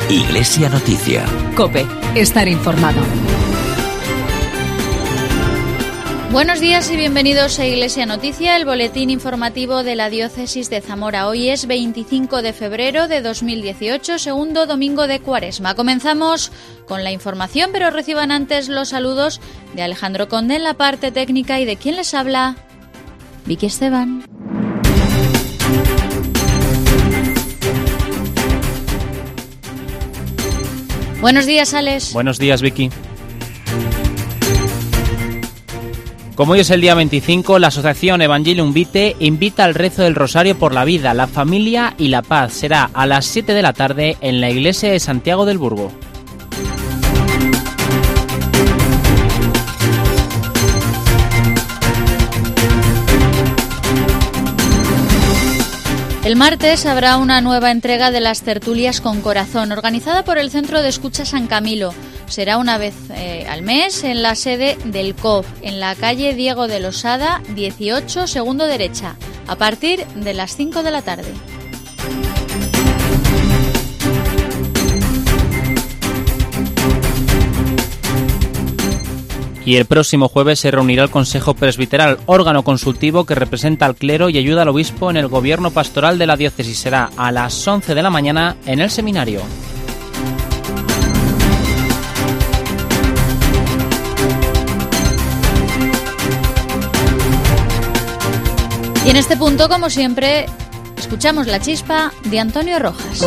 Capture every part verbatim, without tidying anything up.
Iglesia Noticia. COPE. Estar informado. Buenos días y bienvenidos a Iglesia Noticia, el boletín informativo de la Diócesis de Zamora. Hoy es veinticinco de febrero de dos mil dieciocho, segundo domingo de Cuaresma. Comenzamos con la información, pero reciban antes los saludos de Alejandro Conde en la parte técnica y de quien les habla, Vicky Esteban. Buenos días, Alex. Buenos días, Vicky. Como hoy es el día veinticinco, la Asociación Evangelium Vitae invita al rezo del Rosario por la vida, la familia y la paz. Será a las siete de la tarde en la iglesia de Santiago del Burgo. El martes habrá una nueva entrega de las tertulias con corazón, organizada por el Centro de Escucha San Camilo. Será una vez eh, al mes en la sede del C O F, en la calle Diego de Losada, dieciocho, segundo derecha, a partir de las cinco de la tarde. Y el próximo jueves se reunirá el Consejo Presbiteral, órgano consultivo que representa al clero y ayuda al obispo en el gobierno pastoral de la diócesis. Será a las once de la mañana en el seminario. Y en este punto, como siempre, escuchamos la chispa de Antonio Rojas.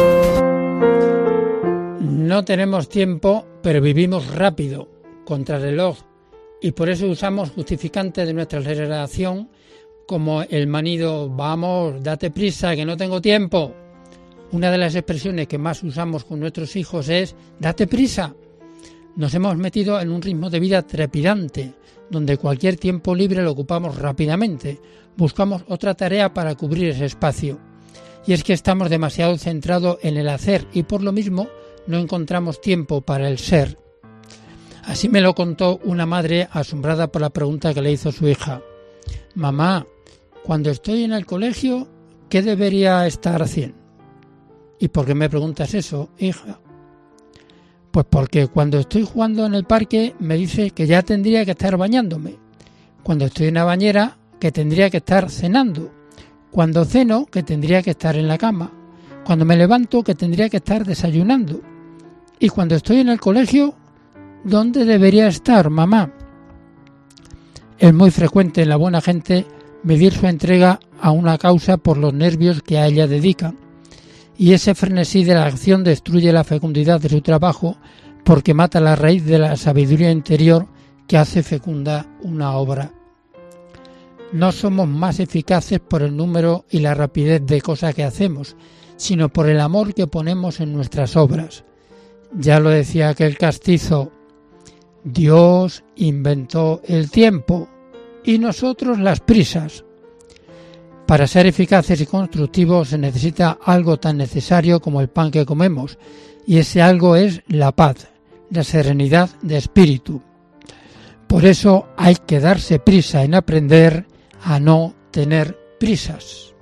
No tenemos tiempo, pero vivimos rápido, contrarreloj, y por eso usamos justificantes de nuestra relación como el manido «vamos, date prisa, que no tengo tiempo». Una de las expresiones que más usamos con nuestros hijos es «date prisa». Nos hemos metido en un ritmo de vida trepidante, donde cualquier tiempo libre lo ocupamos rápidamente. Buscamos otra tarea para cubrir ese espacio. Y es que estamos demasiado centrados en el hacer y por lo mismo no encontramos tiempo para el ser. Así me lo contó una madre asombrada por la pregunta que le hizo su hija. «Mamá, cuando estoy en el colegio, ¿qué debería estar haciendo?» «¿Y por qué me preguntas eso, hija?» «Pues porque cuando estoy jugando en el parque me dice que ya tendría que estar bañándome. Cuando estoy en la bañera, que tendría que estar cenando. Cuando ceno, que tendría que estar en la cama. Cuando me levanto, que tendría que estar desayunando. Y cuando estoy en el colegio, ¿dónde debería estar, mamá?» Es muy frecuente en la buena gente medir su entrega a una causa por los nervios que a ella dedican. Y ese frenesí de la acción destruye la fecundidad de su trabajo porque mata la raíz de la sabiduría interior que hace fecunda una obra. No somos más eficaces por el número y la rapidez de cosas que hacemos, sino por el amor que ponemos en nuestras obras. Ya lo decía aquel castizo: Dios inventó el tiempo y nosotros las prisas. Para ser eficaces y constructivos se necesita algo tan necesario como el pan que comemos, y ese algo es la paz, la serenidad de espíritu. Por eso hay que darse prisa en aprender a no tener prisas.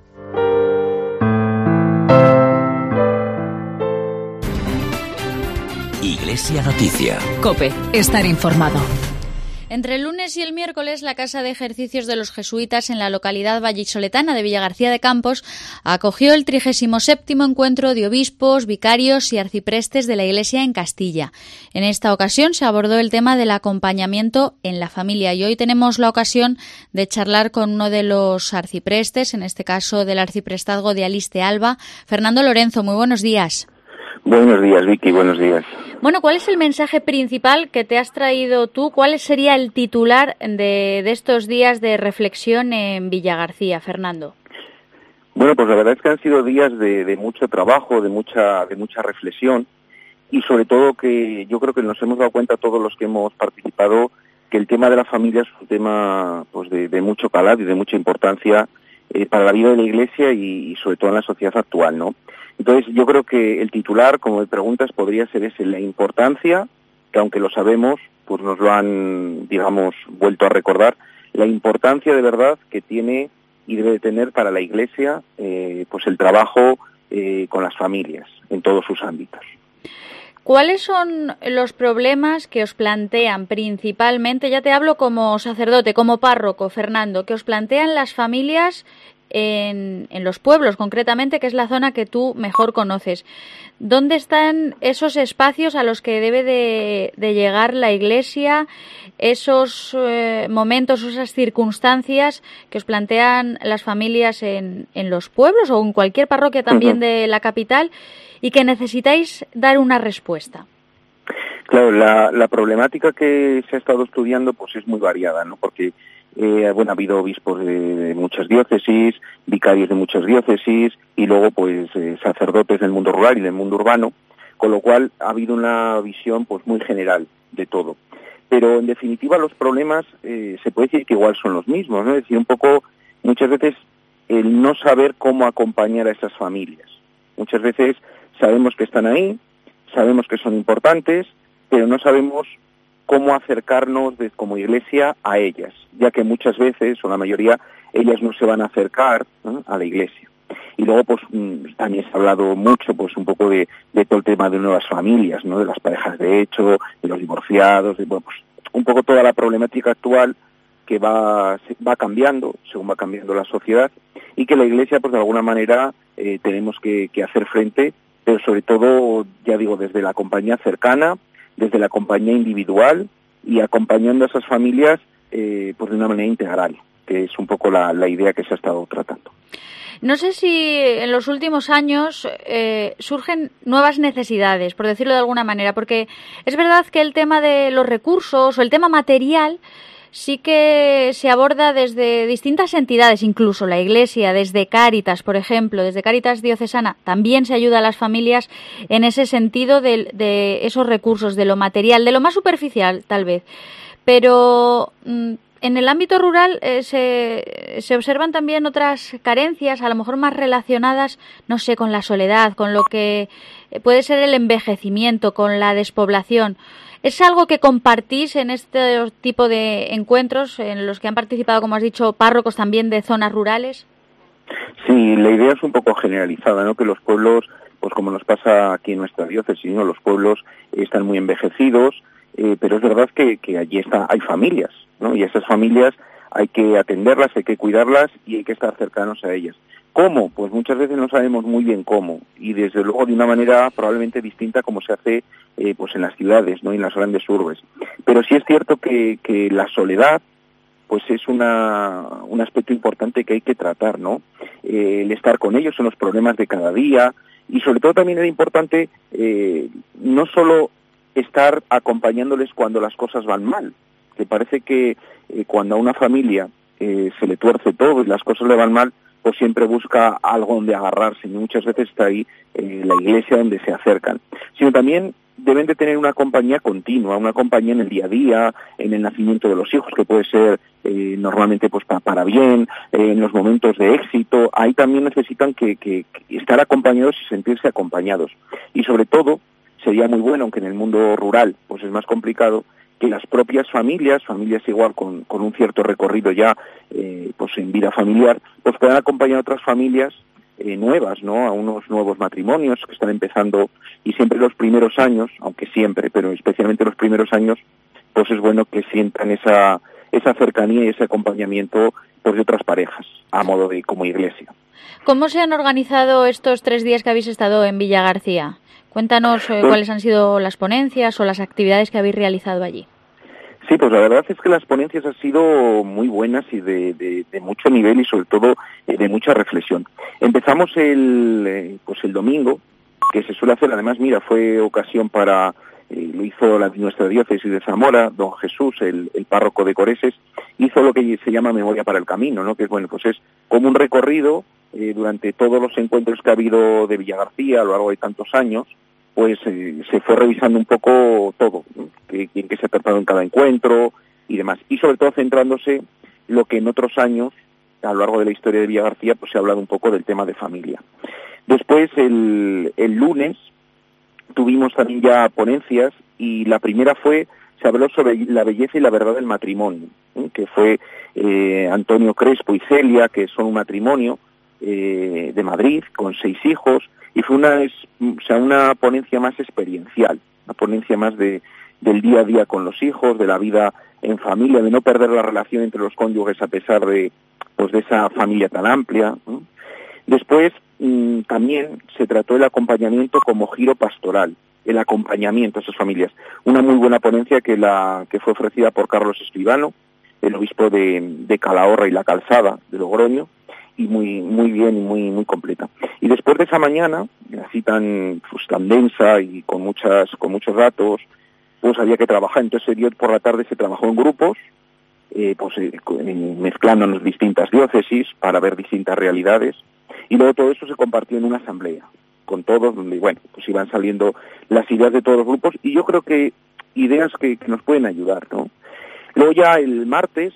Iglesia Noticia. COPE. Estar informado. Entre el lunes y el miércoles, la Casa de Ejercicios de los Jesuitas en la localidad vallisoletana de Villagarcía de Campos acogió el trigésimo séptimo encuentro de obispos, vicarios y arciprestes de la Iglesia en Castilla. En esta ocasión se abordó el tema del acompañamiento en la familia y hoy tenemos la ocasión de charlar con uno de los arciprestes, en este caso del arciprestazgo de Alís de Alba, Fernando Lorenzo. Muy buenos días. Buenos días, Vicky, buenos días. Bueno, ¿cuál es el mensaje principal que te has traído tú? ¿Cuál sería el titular de, de estos días de reflexión en Villagarcía, Fernando? Bueno, pues la verdad es que han sido días de, de mucho trabajo, de mucha, de mucha reflexión y sobre todo que yo creo que nos hemos dado cuenta todos los que hemos participado que el tema de la familia es un tema pues de, de mucho calado y de mucha importancia eh, para la vida de la Iglesia y, y sobre todo en la sociedad actual, ¿no? Entonces yo creo que el titular, como me preguntas, podría ser ese, la importancia, que aunque lo sabemos, pues nos lo han, digamos, vuelto a recordar, la importancia de verdad que tiene y debe de tener para la Iglesia eh, pues el trabajo eh, con las familias en todos sus ámbitos. ¿Cuáles son los problemas que os plantean principalmente, ya te hablo como sacerdote, como párroco, Fernando, que os plantean las familias en, en los pueblos concretamente, que es la zona que tú mejor conoces? ¿Dónde están esos espacios a los que debe de, de llegar la Iglesia, esos eh, momentos, esas circunstancias que os plantean las familias en, en los pueblos o en cualquier parroquia también uh-huh. de la capital, y que necesitáis dar una respuesta? Claro, la, la problemática que se ha estado estudiando pues es muy variada, ¿no? Porque eh, bueno, ha habido obispos de, de muchas diócesis, vicarios de muchas diócesis y luego pues eh, sacerdotes del mundo rural y del mundo urbano, con lo cual ha habido una visión pues muy general de todo. Pero en definitiva los problemas eh, se puede decir que igual son los mismos, ¿no? Es decir, un poco muchas veces el no saber cómo acompañar a esas familias. Muchas veces sabemos que están ahí, sabemos que son importantes, pero no sabemos cómo acercarnos de, como Iglesia a ellas, ya que muchas veces, o la mayoría, ellas no se van a acercar, ¿no?, a la Iglesia. Y luego, pues, también se ha hablado mucho, pues, un poco de, de todo el tema de nuevas familias, ¿no?, de las parejas de hecho, de los divorciados, de, bueno, pues, un poco toda la problemática actual que va, va cambiando, según va cambiando la sociedad, y que la Iglesia, pues, de alguna manera, eh, tenemos que, que hacer frente, pero sobre todo, ya digo, desde la compañía cercana, desde la compañía individual y acompañando a esas familias eh, pues de una manera integral, que es un poco la, la idea que se ha estado tratando. No sé si en los últimos años eh, surgen nuevas necesidades, por decirlo de alguna manera, porque es verdad que el tema de los recursos o el tema material sí que se aborda desde distintas entidades, incluso la Iglesia, desde Cáritas, por ejemplo, desde Cáritas Diocesana, también se ayuda a las familias en ese sentido de, de esos recursos, de lo material, de lo más superficial, tal vez. Pero mmm, en el ámbito rural eh, se, se observan también otras carencias, a lo mejor más relacionadas, no sé, con la soledad, con lo que puede ser el envejecimiento, con la despoblación. ¿Es algo que compartís en este tipo de encuentros en los que han participado, como has dicho, párrocos también de zonas rurales? Sí, la idea es un poco generalizada, ¿no? Que los pueblos, pues como nos pasa aquí en nuestra diócesis, ¿no?, los pueblos están muy envejecidos, eh, pero es verdad que, que allí está, hay familias, ¿no? Y esas familias hay que atenderlas, hay que cuidarlas y hay que estar cercanos a ellas. ¿Cómo? Pues muchas veces no sabemos muy bien cómo, y desde luego de una manera probablemente distinta como se hace eh, pues en las ciudades, ¿no?, y en las grandes urbes. Pero sí es cierto que, que la soledad pues es una, un aspecto importante que hay que tratar, ¿no? Eh, el estar con ellos en los problemas de cada día, y sobre todo también era importante eh, no solo estar acompañándoles cuando las cosas van mal, que parece que eh, cuando a una familia eh, se le tuerce todo y las cosas le van mal, pues siempre busca algo donde agarrarse, y muchas veces está ahí eh, la Iglesia donde se acercan, sino también deben de tener una compañía continua, una compañía en el día a día, en el nacimiento de los hijos, que puede ser eh, normalmente pues para, para bien, eh, en los momentos de éxito. Ahí también necesitan que, que, que estar acompañados y sentirse acompañados. Y sobre todo, sería muy bueno, aunque en el mundo rural pues es más complicado, que las propias familias, familias igual con, con un cierto recorrido ya eh, pues en vida familiar, pues puedan acompañar a otras familias eh, nuevas, ¿no?, a unos nuevos matrimonios que están empezando, y siempre los primeros años, aunque siempre, pero especialmente los primeros años, pues es bueno que sientan esa esa cercanía y ese acompañamiento pues de otras parejas, a modo de como Iglesia. ¿Cómo se han organizado estos tres días que habéis estado en Villagarcía? Cuéntanos eh, pues, cuáles han sido las ponencias o las actividades que habéis realizado allí. Sí, pues la verdad es que las ponencias han sido muy buenas y de, de, de mucho nivel y sobre todo eh, de mucha reflexión. Empezamos el eh, pues el domingo, que se suele hacer, además, mira, fue ocasión para, eh, lo hizo la, nuestra diócesis de Zamora, don Jesús, el, el párroco de Coreses, hizo lo que se llama Memoria para el Camino, ¿no?, que es, bueno, pues es como un recorrido eh, durante todos los encuentros que ha habido de Villagarcía a lo largo de tantos años, pues eh, se fue revisando un poco todo, ¿no?, que, que se ha tratado en cada encuentro y demás. Y sobre todo centrándose lo que en otros años, a lo largo de la historia de Villagarcía, pues se ha hablado un poco del tema de familia. Después, el, el lunes, tuvimos también ya ponencias, y la primera fue, se habló sobre la belleza y la verdad del matrimonio, ¿eh?, que fue eh, Antonio Crespo y Celia, que son un matrimonio, eh, de Madrid, con seis hijos, y fue una, es, o sea, una ponencia más experiencial, una ponencia más de, del día a día con los hijos, de la vida en familia, de no perder la relación entre los cónyuges a pesar de, pues, de esa familia tan amplia, ¿no? Después, mmm, también se trató el acompañamiento como giro pastoral, el acompañamiento a esas familias. Una muy buena ponencia que la que fue ofrecida por Carlos Escribano, el obispo de, de Calahorra y La Calzada, de Logroño, y muy muy bien y muy muy completa. Y después de esa mañana, así tan pues, tan densa y con muchas con muchos datos, pues había que trabajar. Entonces se dio por la tarde, se trabajó en grupos, eh, pues eh, mezclándonos distintas diócesis para ver distintas realidades, y luego todo eso se compartió en una asamblea con todos, donde bueno, pues iban saliendo las ideas de todos los grupos, y yo creo que ideas que, que nos pueden ayudar, ¿no? Luego ya el martes,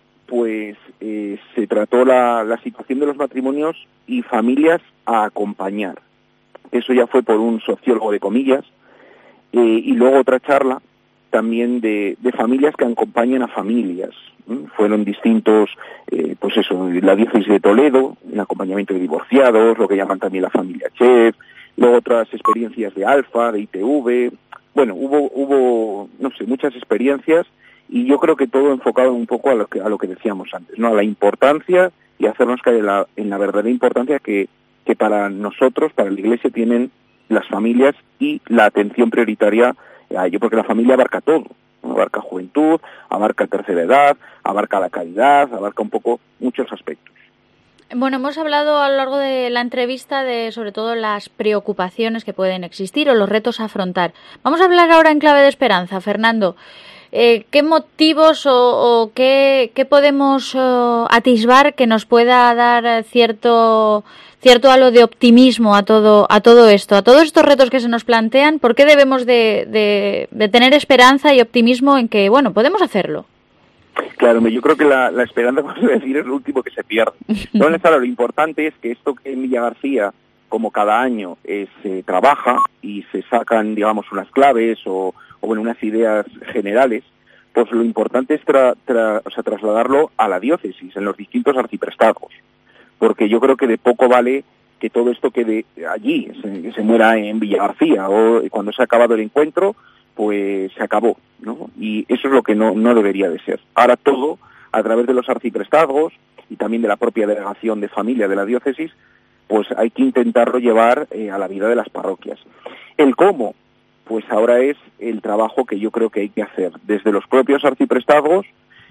pues eh, se trató la, la situación de los matrimonios y familias a acompañar. Eso ya fue por un sociólogo de comillas, eh, y luego otra charla también de, de familias que acompañan a familias. ¿Mm? Fueron distintos, eh, pues eso, la diócesis de Toledo, el acompañamiento de divorciados, lo que llaman también la familia Chef, luego otras experiencias de Alfa, de I T V, bueno, hubo, hubo, no sé, muchas experiencias, y yo creo que todo enfocado un poco a lo que, a lo que decíamos antes, ¿no? A la importancia y hacernos caer en la, en la verdadera importancia que, que para nosotros, para la Iglesia, tienen las familias y la atención prioritaria a ello, porque la familia abarca todo, ¿no? Abarca juventud, abarca tercera edad, abarca la caridad, abarca un poco muchos aspectos. Bueno, hemos hablado a lo largo de la entrevista de sobre todo las preocupaciones que pueden existir o los retos a afrontar. Vamos a hablar ahora en clave de esperanza, Fernando. Eh, ¿Qué motivos o, o qué, qué podemos uh, atisbar que nos pueda dar cierto cierto halo de optimismo a todo a todo esto, a todos estos retos que se nos plantean? ¿Por qué debemos de, de, de tener esperanza y optimismo en que, bueno, podemos hacerlo? Claro, yo creo que la, la esperanza, vamos a decir, es lo último que se pierde. Entonces, claro, lo importante es que esto que en Villa García, como cada año, eh, se trabaja y se sacan, digamos, unas claves o, o bueno, unas ideas generales, pues lo importante es tra, tra, o sea, trasladarlo a la diócesis, en los distintos arciprestazgos, porque yo creo que de poco vale que todo esto quede allí, se, que se muera en Villa García, o cuando se ha acabado el encuentro, pues se acabó, ¿no? Y eso es lo que no, no debería de ser. Ahora todo, a través de los arciprestazgos y también de la propia delegación de familia de la diócesis, pues hay que intentarlo llevar eh, a la vida de las parroquias. El cómo, pues ahora es el trabajo que yo creo que hay que hacer desde los propios arciprestazgos,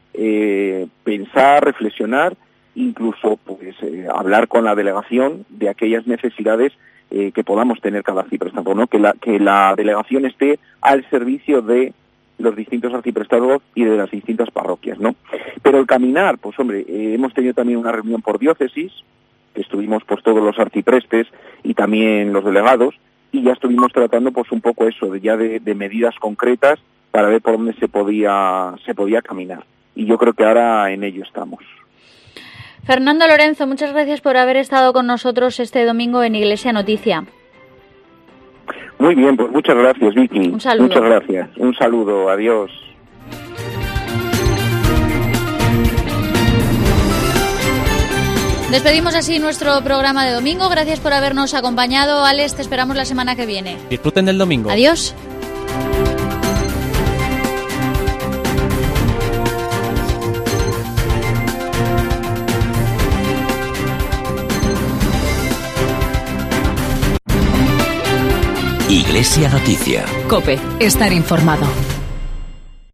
eh, pensar, reflexionar, incluso pues eh, hablar con la delegación de aquellas necesidades eh, que podamos tener cada arciprestazgo, ¿no? Que la, que la delegación esté al servicio de los distintos arciprestazgos y de las distintas parroquias, ¿no? Pero el caminar, pues hombre, eh, hemos tenido también una reunión por diócesis, que estuvimos pues todos los arciprestes y también los delegados, y ya estuvimos tratando pues un poco eso, de ya de, de medidas concretas para ver por dónde se podía se podía caminar. Y yo creo que ahora en ello estamos. Fernando Lorenzo, muchas gracias por haber estado con nosotros este domingo en Iglesia Noticia. Muy bien, pues muchas gracias, Vicky. Un saludo. Muchas gracias. Un saludo, adiós. Despedimos así nuestro programa de domingo. Gracias por habernos acompañado. Alex, te esperamos la semana que viene. Disfruten del domingo. Adiós. Iglesia Noticia. COPE. Estar informado.